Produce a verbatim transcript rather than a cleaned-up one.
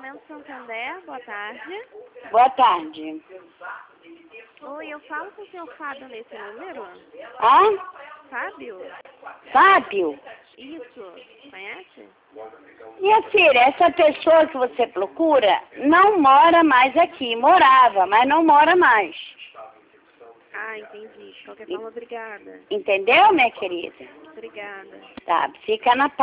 Atendimento Santander, boa tarde. Boa tarde. Oi, eu falo com o seu Fábio nesse número? Hã? Fábio? Fábio? Isso, conhece? Minha filha, essa pessoa que você procura não mora mais aqui. Morava, mas não mora mais. Ah, entendi. De qualquer forma, obrigada. Entendeu, minha querida? Obrigada. Tá, fica na paz.